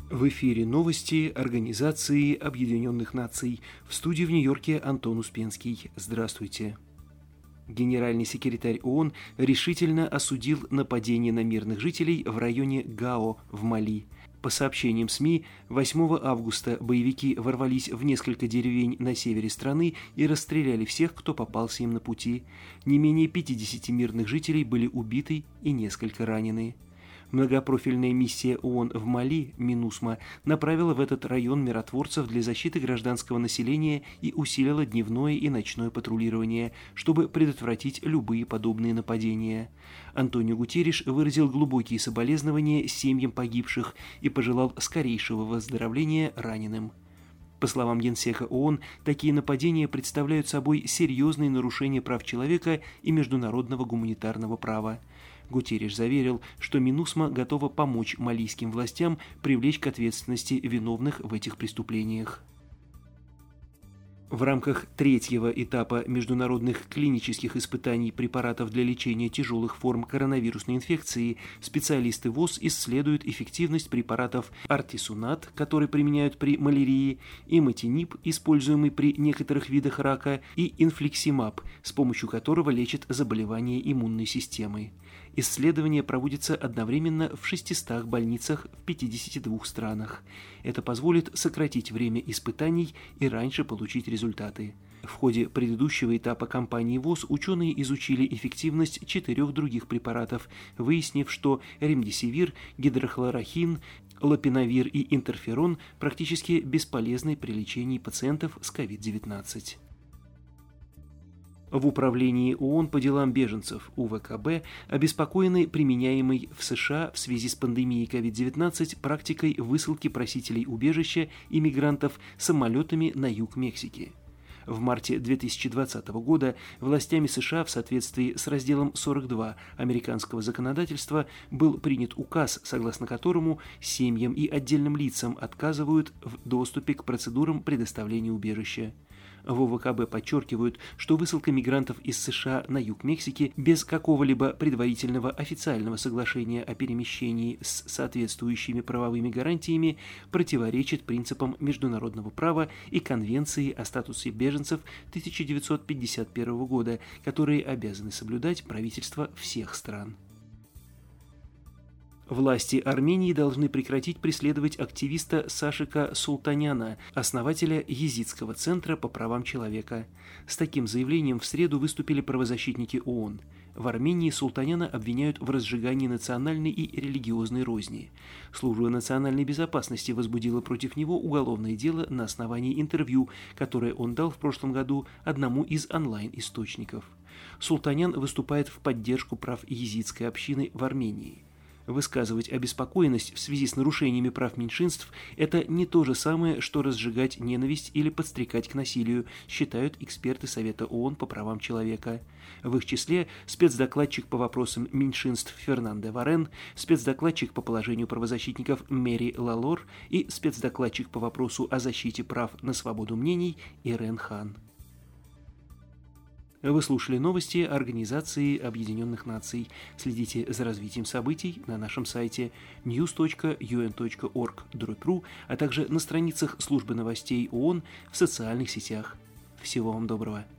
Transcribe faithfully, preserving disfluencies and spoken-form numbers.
В эфире новости Организации Объединенных Наций. В студии в Нью-Йорке Антон Успенский. Здравствуйте. Генеральный секретарь ООН решительно осудил нападение на мирных жителей в районе Гао в Мали. По сообщениям СМИ, восьмого августа боевики ворвались в несколько деревень на севере страны и расстреляли всех, кто попался им на пути. Не менее пятидесяти мирных жителей были убиты и несколько ранены. Многопрофильная миссия ООН в Мали, МИНУСМА, направила в этот район миротворцев для защиты гражданского населения и усилила дневное и ночное патрулирование, чтобы предотвратить любые подобные нападения. Антонио Гутерриш выразил глубокие соболезнования семьям погибших и пожелал скорейшего выздоровления раненым. По словам Генсека ООН, такие нападения представляют собой серьезные нарушения прав человека и международного гуманитарного права. Гутерриш заверил, что МИНУСМА готова помочь малийским властям привлечь к ответственности виновных в этих преступлениях. В рамках третьего этапа международных клинических испытаний препаратов для лечения тяжелых форм коронавирусной инфекции специалисты ВОЗ исследуют эффективность препаратов артисунат, который применяют при малярии, иматинип, используемый при некоторых видах рака, и инфликсимаб, с помощью которого лечат заболевания иммунной системы. Исследование проводится одновременно в шестистах больницах в пятидесяти двух странах. Это позволит сократить время испытаний и раньше получить результаты. В ходе предыдущего этапа кампании ВОЗ ученые изучили эффективность четырех других препаратов, выяснив, что ремдисивир, гидрохлорохин, лопинавир и интерферон практически бесполезны при лечении пациентов с ковид девятнадцать. В Управлении ООН по делам беженцев У В К Б обеспокоены применяемой в США в связи с пандемией ковид девятнадцать практикой высылки просителей убежища и мигрантов самолетами на юг Мексики. В марте две тысячи двадцатого года властями США в соответствии с разделом сорок два американского законодательства был принят указ, согласно которому семьям и отдельным лицам отказывают в доступе к процедурам предоставления убежища. В У В К Б подчеркивают, что высылка мигрантов из США на юг Мексики без какого-либо предварительного официального соглашения о перемещении с соответствующими правовыми гарантиями противоречит принципам международного права и Конвенции о статусе беженцев тысяча девятьсот пятьдесят первого года, которые обязаны соблюдать правительства всех стран. Власти Армении должны прекратить преследовать активиста Сашика Султаняна, основателя Езидского центра по правам человека. С таким заявлением в среду выступили правозащитники ООН. В Армении Султаняна обвиняют в разжигании национальной и религиозной розни. Служба национальной безопасности возбудила против него уголовное дело на основании интервью, которое он дал в прошлом году одному из онлайн-источников. Султанян выступает в поддержку прав езидской общины в Армении. Высказывать обеспокоенность в связи с нарушениями прав меньшинств – это не то же самое, что разжигать ненависть или подстрекать к насилию, считают эксперты Совета ООН по правам человека. В их числе спецдокладчик по вопросам меньшинств Фернандо Варен, спецдокладчик по положению правозащитников Мэри Лалор и спецдокладчик по вопросу о защите прав на свободу мнений Ирен Хан. Вы слушали новости Организации Объединенных Наций. Следите за развитием событий на нашем сайте ньюс точка ю эн точка орг слэш ру, а также на страницах службы новостей ООН в социальных сетях. Всего вам доброго.